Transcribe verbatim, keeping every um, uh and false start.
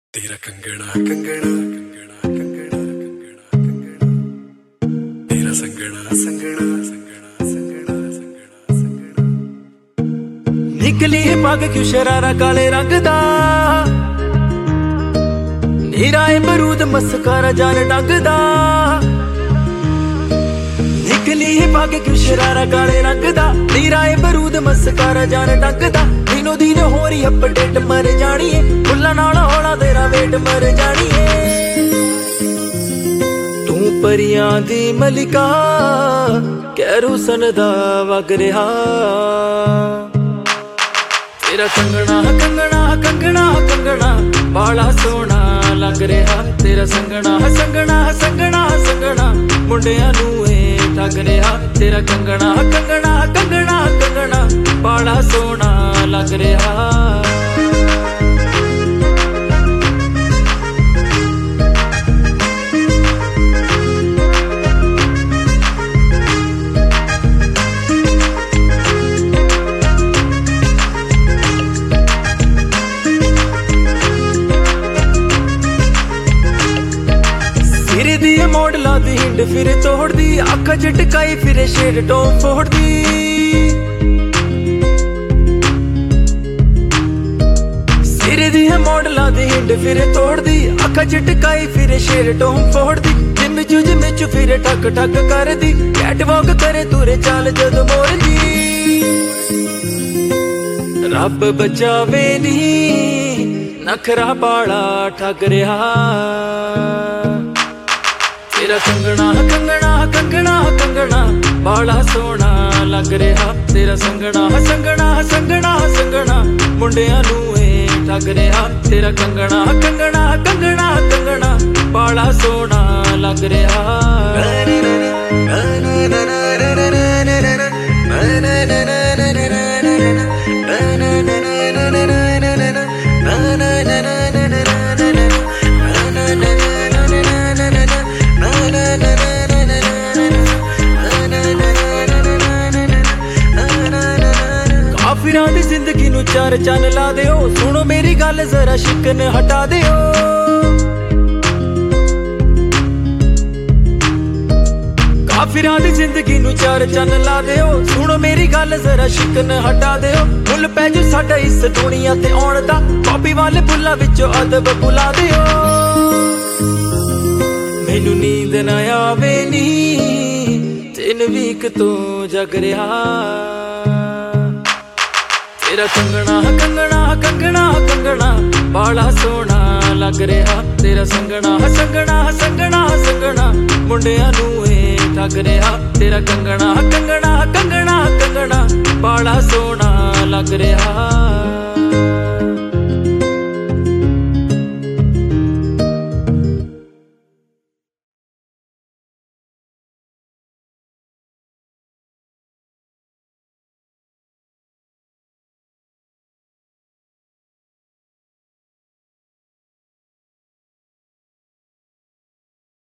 तेरा कंगना कंगना कंगना कंगना कंगना कंगना तेरा संगना संगना संगना संगना संगना संगना निकली है पग क्यों शरारा काले रंग दा नीरा अमरूद मस्कारा जान डंग दा निकली है पग क्यों शरारा काले रंग दा नीरा अमरूद मस्कारा जान डंग दा दिनों दिन हो रही अपडेट मर जानी है फुल्लां नाल होना तेरा वेट मर जानी है तू परियां दी मलिका कैरू सन दा वग रहा तेरा कंगना कंगना कंगना कंगना बाला सोना लग रहा तेरा संगना संगना संगना संगना मुंडियां नू ठग रहा तेरा कंगना कंगना कंगना कंगना बाला सोना लग रहा सिरे दी मॉडला दी हिंड फिर तोड़ दी अखा झटकाई फिर शेर टोम फोड़ दी सिरे दी मॉडला दी हिंड फिर तोड़ दी अखा झटकाई फिर शेर टोम फोड़ दी जिम जू जिम चू फिर ठक ठक कर दी कैट वॉक करे तुरे चाल जद मोर दी रब बचावे नी नखरा बाला ठग रहा तेरा कंगना कंगना कंगना कंगना बाला सोना लग रहा तेरा संगना संगना संगना संगना मुंडियां नू ठग रहा तेरा कंगना कंगना कंगना कंगना बाला सोना लग रहा काफिरां दी जिंदगी नू चार चन ला दिओ सुनो मेरी गल जरा शिकन हटा दिओ काफिरां दी जिंदगी नू चार चन ला दिओ सुनो मेरी गल जरा शिकन हटा दिओ मुल पै जो साडा इस दुनिया ते आउण दा कॉपी वाले बुल्ला विचों अदब बुला दिओ मैनू नींद ना आवे नी तीन वीक तो जग रहा तेरा कंगना कंगना कंगना कंगना बाला सोना लग रहा तेरा संगना संगना संगना संगना मुंडियां नू ठग रहा तेरा कंगना कंगना कंगना कंगना बाला सोना लग रहा।